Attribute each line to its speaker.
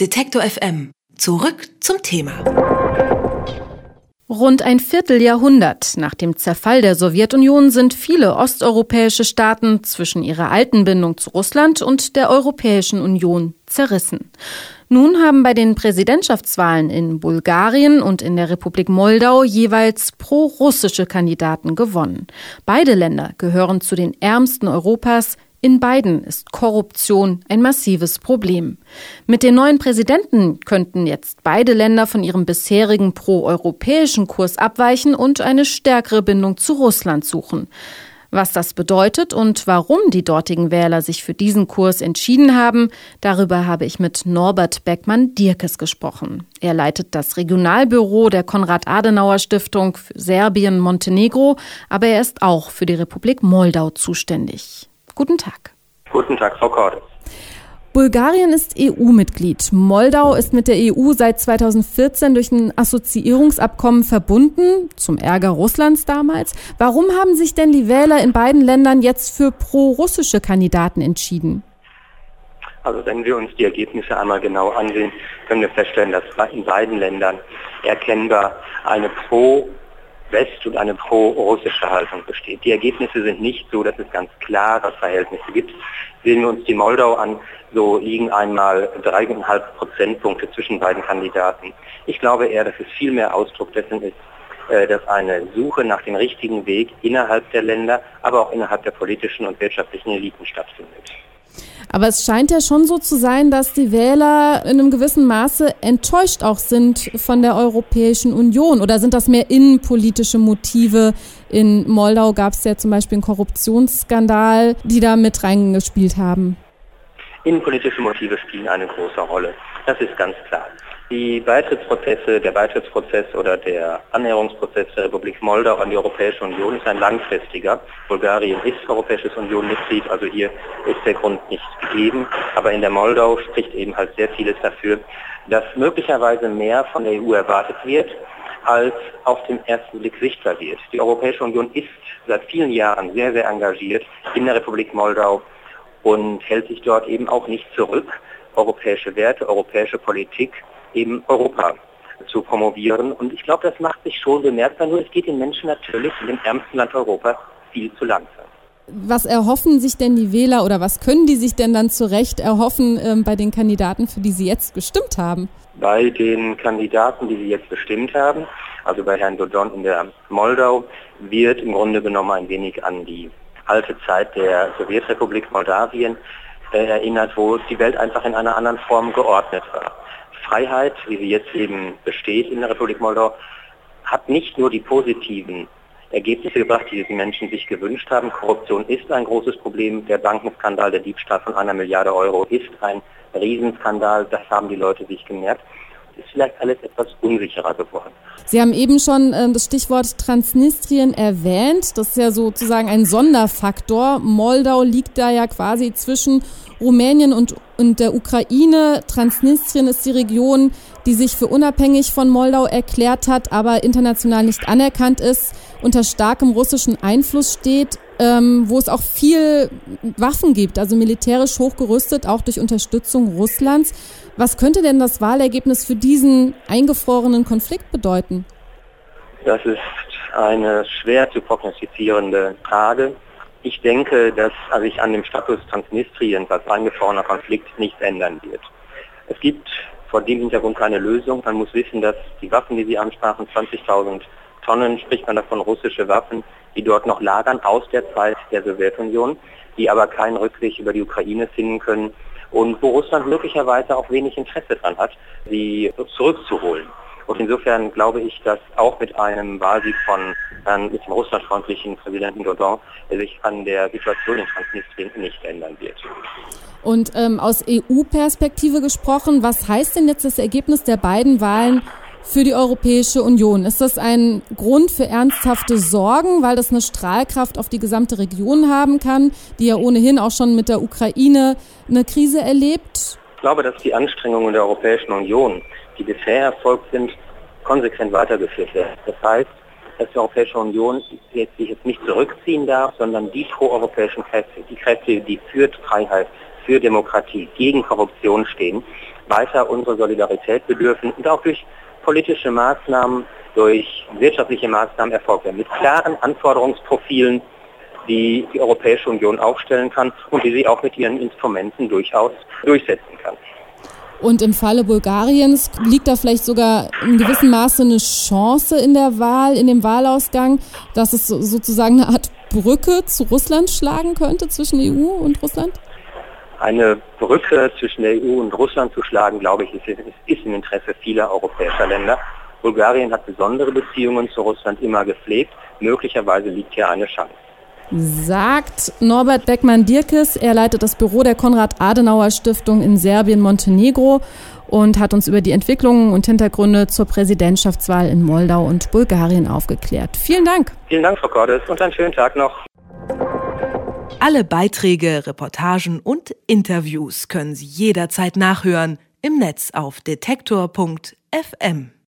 Speaker 1: Detektor FM. Zurück zum Thema.
Speaker 2: Rund ein Vierteljahrhundert nach dem Zerfall der Sowjetunion sind viele osteuropäische Staaten zwischen ihrer alten Bindung zu Russland und der Europäischen Union zerrissen. Nun haben bei den Präsidentschaftswahlen in Bulgarien und in der Republik Moldau jeweils pro-russische Kandidaten gewonnen. Beide Länder gehören zu den ärmsten Europas. In beiden ist Korruption ein massives Problem. Mit den neuen Präsidenten könnten jetzt beide Länder von ihrem bisherigen pro-europäischen Kurs abweichen und eine stärkere Bindung zu Russland suchen. Was das bedeutet und warum die dortigen Wähler sich für diesen Kurs entschieden haben, darüber habe ich mit Norbert Beckmann-Dierkes gesprochen. Er leitet das Regionalbüro der Konrad-Adenauer-Stiftung für Serbien-Montenegro, aber er ist auch für die Republik Moldau zuständig. Guten Tag.
Speaker 3: Guten Tag, Frau Cordes.
Speaker 2: Bulgarien ist EU-Mitglied. Moldau ist mit der EU seit 2014 durch ein Assoziierungsabkommen verbunden, zum Ärger Russlands damals. Warum haben sich denn die Wähler in beiden Ländern jetzt für pro-russische Kandidaten entschieden?
Speaker 3: Also wenn wir uns die Ergebnisse einmal genau ansehen, können wir feststellen, dass in beiden Ländern erkennbar eine pro-West- und eine pro-russische Haltung besteht. Die Ergebnisse sind nicht so, dass es ganz klare Verhältnisse gibt. Sehen wir uns die Moldau an, so liegen einmal 3,5 Prozentpunkte zwischen beiden Kandidaten. Ich glaube eher, dass es viel mehr Ausdruck dessen ist, dass eine Suche nach dem richtigen Weg innerhalb der Länder, aber auch innerhalb der politischen und wirtschaftlichen Eliten stattfindet.
Speaker 2: Aber es scheint ja schon so zu sein, dass die Wähler in einem gewissen Maße enttäuscht auch sind von der Europäischen Union. Oder sind das mehr innenpolitische Motive? In Moldau gab es ja zum Beispiel einen Korruptionsskandal, die da mit reingespielt haben.
Speaker 3: Innenpolitische Motive spielen eine große Rolle. Das ist ganz klar. Der Beitrittsprozess oder der Annäherungsprozess der Republik Moldau an die Europäische Union ist ein langfristiger. Bulgarien ist Europäisches Union-Mitglied, also hier ist der Grund nicht gegeben. Aber in der Moldau spricht eben halt sehr vieles dafür, dass möglicherweise mehr von der EU erwartet wird, als auf den ersten Blick sichtbar wird. Die Europäische Union ist seit vielen Jahren sehr, sehr engagiert in der Republik Moldau und hält sich dort eben auch nicht zurück, europäische Werte, europäische Politik, eben Europa zu promovieren. Und ich glaube, das macht sich schon bemerkbar, nur es geht den Menschen natürlich in dem ärmsten Land Europas viel zu langsam.
Speaker 2: Was erhoffen sich denn die Wähler oder was können die sich denn dann zu Recht erhoffen bei den Kandidaten, für die sie jetzt gestimmt haben?
Speaker 3: Bei den Kandidaten, die sie jetzt bestimmt haben, also bei Herrn Dodon in der Moldau, wird im Grunde genommen ein wenig an die alte Zeit der Sowjetrepublik Moldawien erinnert, wo die Welt einfach in einer anderen Form geordnet war. Freiheit, wie sie jetzt eben besteht in der Republik Moldau, hat nicht nur die positiven Ergebnisse gebracht, die die Menschen sich gewünscht haben. Korruption ist ein großes Problem. Der Bankenskandal, der Diebstahl von 1 Milliarde Euro ist ein Riesenskandal. Das haben die Leute sich gemerkt. Es ist vielleicht alles etwas unsicherer geworden.
Speaker 2: Sie haben eben schon das Stichwort Transnistrien erwähnt. Das ist ja sozusagen ein Sonderfaktor. Moldau liegt da ja quasi zwischen Rumänien und der Ukraine. Transnistrien ist die Region, die sich für unabhängig von Moldau erklärt hat, aber international nicht anerkannt ist, unter starkem russischen Einfluss steht, wo es auch viel Waffen gibt, also militärisch hochgerüstet, auch durch Unterstützung Russlands. Was könnte denn das Wahlergebnis für diesen eingefrorenen Konflikt bedeuten?
Speaker 3: Das ist eine schwer zu prognostizierende Frage. Ich denke, dass sich an dem Status Transnistriens als eingefrorener Konflikt nichts ändern wird. Es gibt vor dem Hintergrund keine Lösung. Man muss wissen, dass die Waffen, die Sie ansprachen, 20.000 Tonnen, spricht man davon russische Waffen, die dort noch lagern aus der Zeit der Sowjetunion, die aber keinen Rückweg über die Ukraine finden können und wo Russland möglicherweise auch wenig Interesse daran hat, sie zurückzuholen. Und insofern glaube ich, dass auch mit einem Wahlsieg mit dem russlandfreundlichen Präsidenten Dodon sich an der Situation in Transnistrien nicht ändern wird.
Speaker 2: Und aus EU-Perspektive gesprochen, was heißt denn jetzt das Ergebnis der beiden Wahlen für die Europäische Union? Ist das ein Grund für ernsthafte Sorgen, weil das eine Strahlkraft auf die gesamte Region haben kann, die ja ohnehin auch schon mit der Ukraine eine Krise erlebt?
Speaker 3: Ich glaube, dass die Anstrengungen der Europäischen Union, die bisher erfolgt sind, konsequent weitergeführt werden. Das heißt, dass die Europäische Union sich jetzt nicht zurückziehen darf, sondern die proeuropäischen Kräfte, die Kräfte, die für Freiheit, für Demokratie, gegen Korruption stehen, weiter unsere Solidarität bedürfen und auch durch politische Maßnahmen, durch wirtschaftliche Maßnahmen erfolgt werden, mit klaren Anforderungsprofilen, die die Europäische Union aufstellen kann und die sie auch mit ihren Instrumenten durchaus durchsetzen kann.
Speaker 2: Und im Falle Bulgariens liegt da vielleicht sogar in gewissem Maße eine Chance in der Wahl, in dem Wahlausgang, dass es sozusagen eine Art Brücke zu Russland schlagen könnte zwischen EU und Russland?
Speaker 3: Eine Brücke zwischen der EU und Russland zu schlagen, glaube ich, ist im Interesse vieler europäischer Länder. Bulgarien hat besondere Beziehungen zu Russland immer gepflegt. Möglicherweise liegt hier eine Chance.
Speaker 2: Sagt Norbert Beckmann-Dierkes. Er leitet das Büro der Konrad-Adenauer-Stiftung in Serbien-Montenegro und hat uns über die Entwicklungen und Hintergründe zur Präsidentschaftswahl in Moldau und Bulgarien aufgeklärt. Vielen Dank.
Speaker 3: Vielen Dank, Frau Cordes, und einen schönen Tag noch.
Speaker 1: Alle Beiträge, Reportagen und Interviews können Sie jederzeit nachhören im Netz auf detektor.fm.